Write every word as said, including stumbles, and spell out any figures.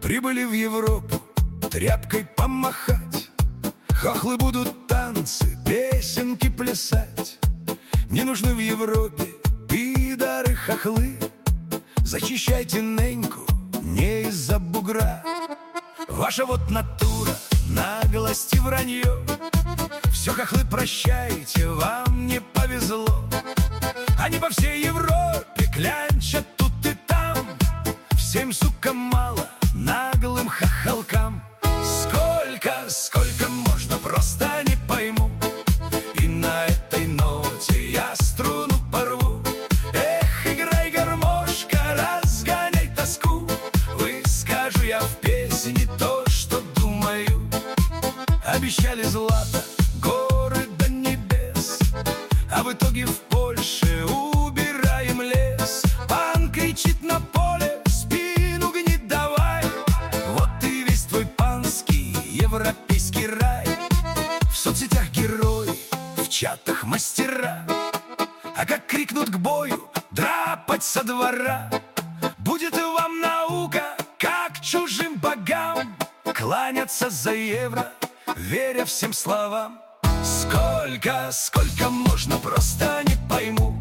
Прибыли в Европу тряпкой помахать. Хохлы будут танцы, песенки плясать. Не нужны в Европе пидоры-хохлы. Зачищайте неньку не из-за бугра. Ваша вот натура, наглость и вранье. Все, хохлы, прощайте, вам не повезло. Они по всей Европе клянчат тут и там. Всем, сука, мало, наглым хохолкам. Сколько, сколько можно, просто не пойму. И на этой ноте я струну порву. Эх, играй, гармошка, разгоняй тоску. Выскажу я в песне то, что думаю. Обещали злато, горы до небес, а в итоге в Польше убираем лес. Пан кричит на поле: спину гнить давай. Вот и весь твой панский европейский рай. В соцсетях герои, в чатах мастера. А как крикнут к бою, драпать со двора. Будет вам наука, как чужим богам кланяться за евро, веря всем словам. Сколько, сколько можно, просто не пойму.